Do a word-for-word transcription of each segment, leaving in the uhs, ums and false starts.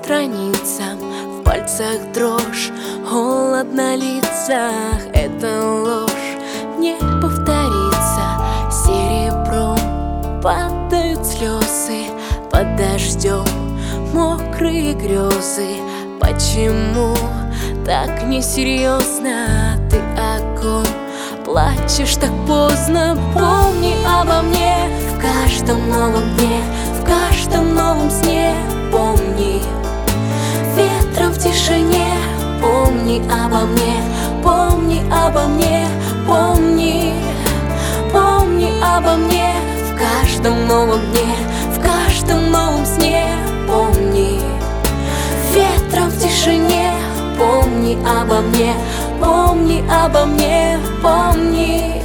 страницам, в пальцах дрожь, холод на лицах. Это ложь, не повторится. Серебром падают слезы, под дождем мокрые грезы. Почему так несерьезно? Ты о ком плачешь так поздно? Помни обо мне в каждом новом дне, в каждом новом сне. Помни ветром в тишине. Помни обо мне, помни обо мне, помни, помни обо мне в каждом новом дне, в каждом новом сне. Помни ветром в тишине. Помни обо мне, помни обо мне, помни.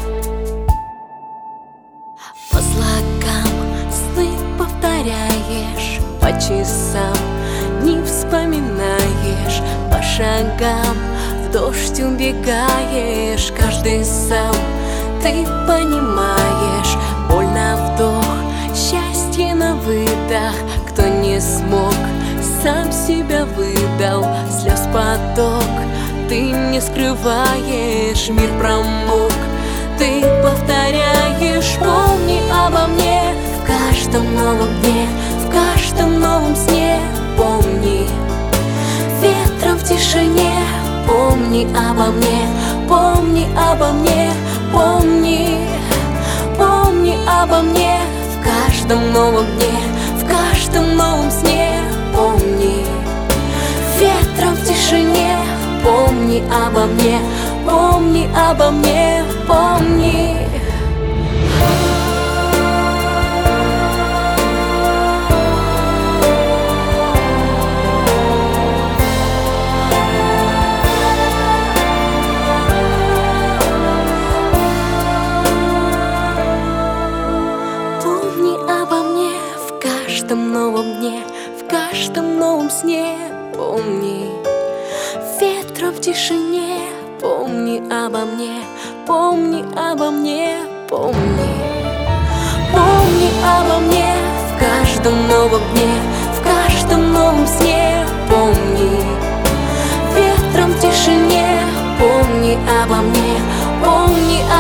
По слогам сны повторяешь, по часам не вспоминаешь, по шагам в дождь убегаешь. Каждый сам ты понимаешь, боль на вдох, счастье на выдох. Кто не смог, сам себя выдал. Слез поток ты не скрываешь, мир промок, ты повторяешь. Помни обо мне в каждом новом дне, в каждом новом сне. Помни ветром в тишине. Помни обо мне, помни обо мне, помни, помни обо мне в каждом новом дне, в каждом новом сне. Помни ветром в тишине. Помни обо мне, помни обо мне, помни. Помни обо мне в каждом новом дне, в каждом новом сне. Помни ветром в тишине. Помни обо мне, помни обо мне, помни. Помни обо мне в каждом новом дне, в каждом новом сне. Помни ветром в тишине. Помни обо мне, помни